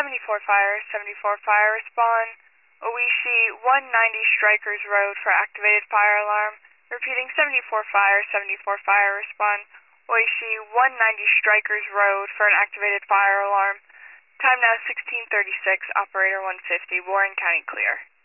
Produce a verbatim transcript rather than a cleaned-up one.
seventy-four fire, seventy-four fire, respond. Oishi one ninety Strikers Road for activated fire alarm. Repeating seventy-four fire, seventy-four fire, respond. Oishi one ninety Strikers Road for an activated fire alarm. Time now sixteen thirty-six, operator one fifty, Warren County clear.